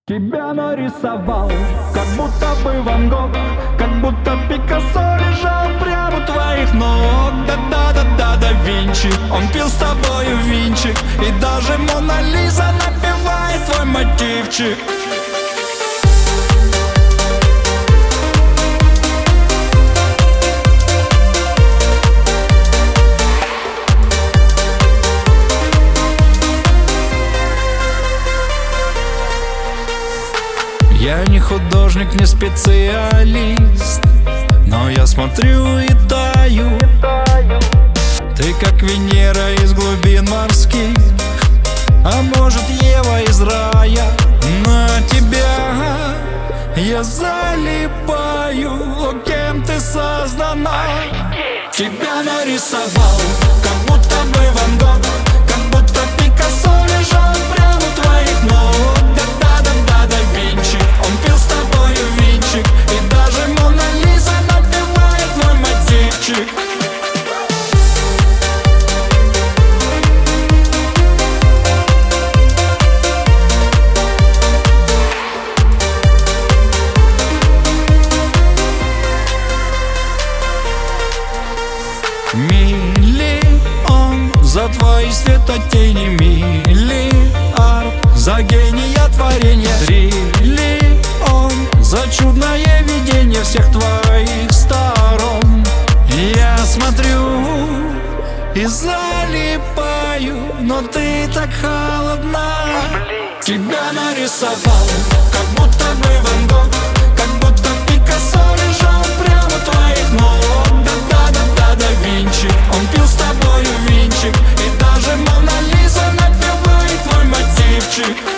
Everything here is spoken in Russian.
Тебя нарисовал, как будто бы Ван Гог, как будто Пикассо лежал прямо у твоих ног. Да-да-да-да, да Винчи, он пил с тобою винчик, и даже Мона Лиза напевает твой мотивчик. Я не художник, не специалист, но я смотрю и таю. Ты как Венера из глубин морских, а может Ева из рая. На тебя я залипаю, о, кем ты создана. Тебя нарисовал, как будто бы Ван Гог, как будто Пикассо лежал прямо у твоих ног. Да-да-да-да, да Винчи, он пил с тобою винчик, и даже Мона Лиза напевает твой мотивчик. Миллион за твои светотени, миллиард за гения творения, триллион за чудное видение всех твоих сторон. Я смотрю и залипаю, но ты так холодна. Тебя нарисовал, как будто бы Ван Гог, как будто Пикассо лежал прямо у твоих ног. Да-да-да-да, да Винчи, он пил с тобою винчик, и даже Мона Лиза напевает твой мотивчик.